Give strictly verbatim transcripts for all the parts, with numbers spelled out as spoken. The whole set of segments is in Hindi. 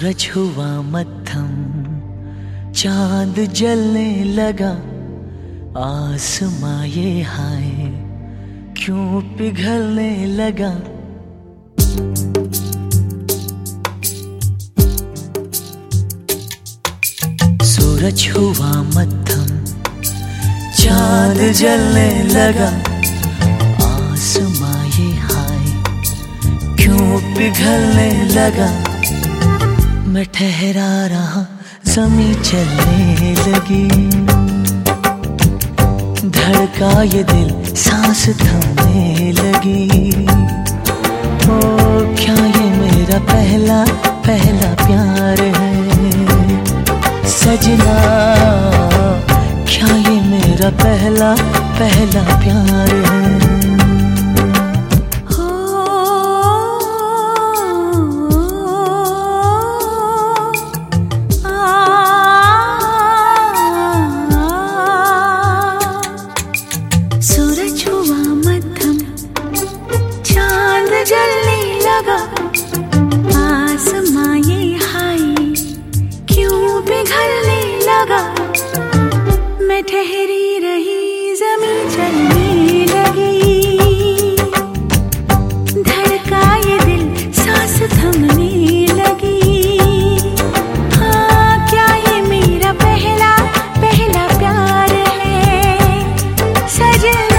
सूरज हुआ मद्धम, चांद जलने लगा, आसमां ये हाय क्यों पिघलने लगा। सूरज हुआ मद्धम, चांद जलने लगा, आसमां ये हाय क्यों पिघलने लगा। मैं ठहरा रहा, ज़मीं चलने लगी, धड़का ये दिल, सांस थमने लगी। ओ क्या ये मेरा पहला पहला प्यार है सजना, क्या ये मेरा पहला पहला प्यार है। जलने लगा, आसमां ये हाय क्यों पिघलने लगा। मैं ठहरी रही, ज़मीं चलने लगी, धड़का ये दिल, सांस थमने लगी। हाँ क्या ये मेरा पहला पहला प्यार है सजना,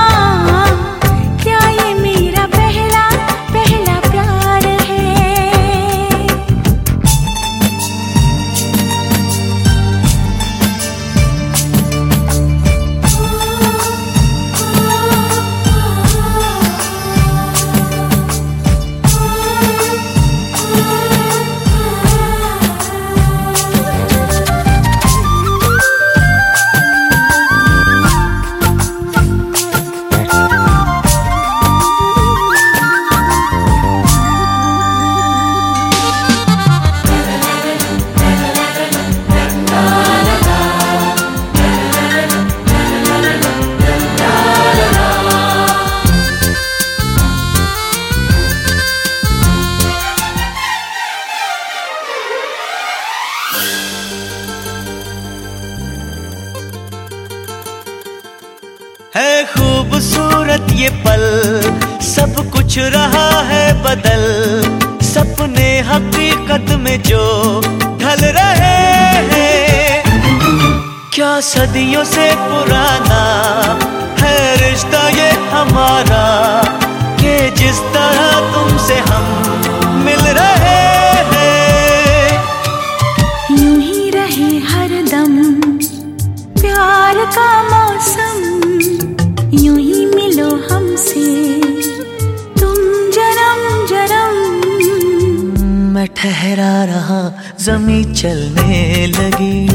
है खूबसूरत ये पल, सब कुछ रहा है बदल, सपने हकीकत में जो ढल रहे हैं। क्या सदियों से पुराना है रिश्ता ये हमारा, कि जिस तरह तुमसे हम मिल रहे हैं। यूं ही रहे हरदम प्यार का मौसम, यूं ही मिलो हमसे तुम जन्म जन्म। मैं ठहरा रहा, ज़मीं चलने लगी,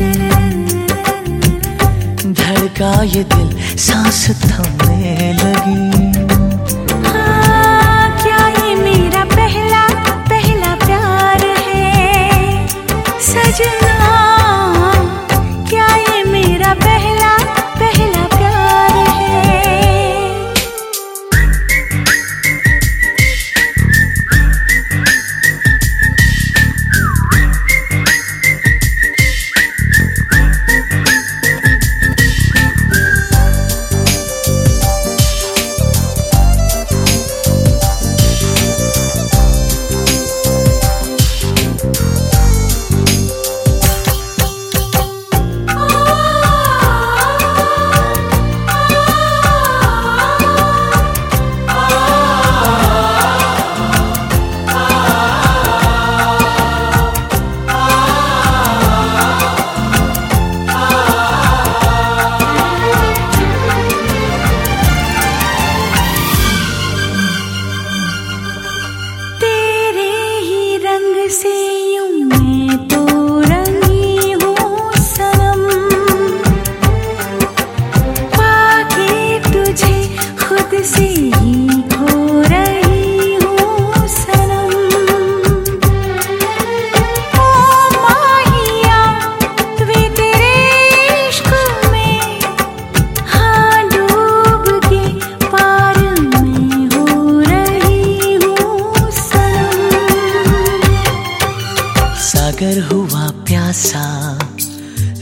धड़का ये दिल, सांस थमने लगी। हाँ क्या ये मेरा पहला पहला प्यार है सजना, क्या ये मेरा पहला पहला प्यार है।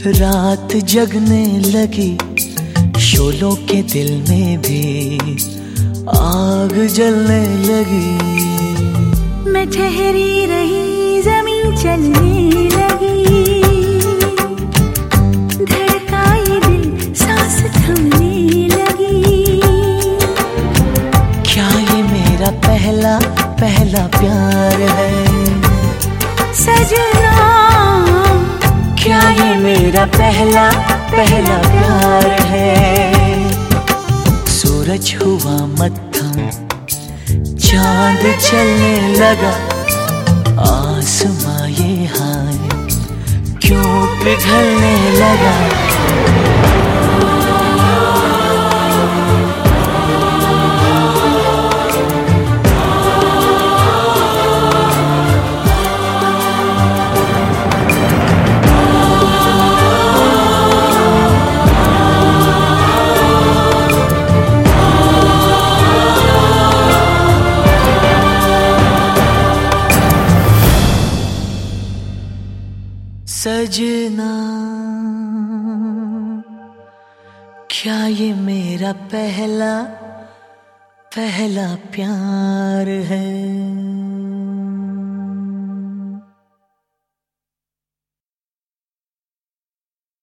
रात जगने लगी, शोलों के दिल में भी आग जलने लगी। मैं ठहरी रही, जमीन चलने लगी, धड़का ये दिल, सांस थमने लगी। क्या ये मेरा पहला पहला प्यार है सजना? क्या ये मेरा पहला पहला प्यार है? सूरज हुआ मत्थम, चांद चलने लगा, आसमां ये हाय क्यों पिघलने लगा? सजना, क्या ये मेरा पहला पहला प्यार है?